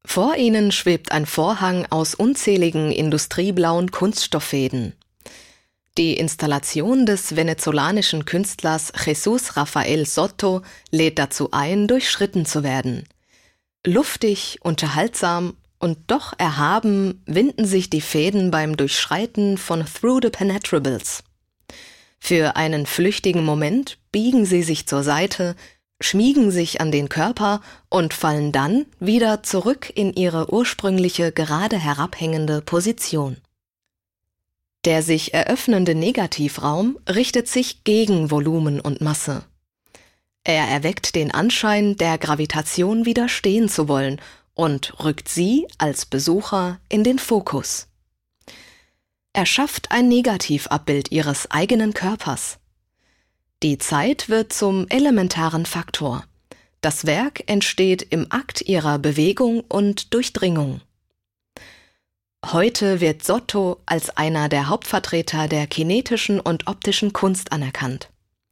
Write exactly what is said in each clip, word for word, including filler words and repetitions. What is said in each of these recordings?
Vor ihnen schwebt ein Vorhang aus unzähligen industrieblauen Kunststofffäden. Die Installation des venezolanischen Künstlers Jesús Rafael Soto lädt dazu ein, durchschritten zu werden. Luftig, unterhaltsam und doch erhaben winden sich die Fäden beim Durchschreiten von Through the Penetrables. Für einen flüchtigen Moment biegen sie sich zur Seite, schmiegen sich an den Körper und fallen dann wieder zurück in ihre ursprüngliche gerade herabhängende Position. Der sich eröffnende Negativraum richtet sich gegen Volumen und Masse. Er erweckt den Anschein, der Gravitation widerstehen zu wollen und rückt sie als Besucher in den Fokus. Er schafft ein Negativabbild ihres eigenen Körpers. Die Zeit wird zum elementaren Faktor. Das Werk entsteht im Akt ihrer Bewegung und Durchdringung. Heute wird Soto als einer der Hauptvertreter der kinetischen und optischen Kunst anerkannt.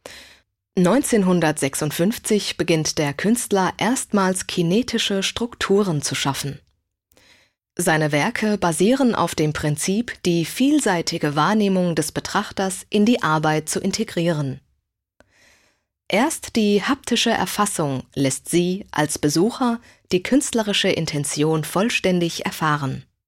neunzehnhundertsechsundfünfzig beginnt der Künstler erstmals kinetische Strukturen zu schaffen. Seine Werke basieren auf dem Prinzip, die vielseitige Wahrnehmung des Betrachters in die Arbeit zu integrieren. Erst die haptische Erfassung lässt sie als Besucher die künstlerische Intention vollständig erfahren.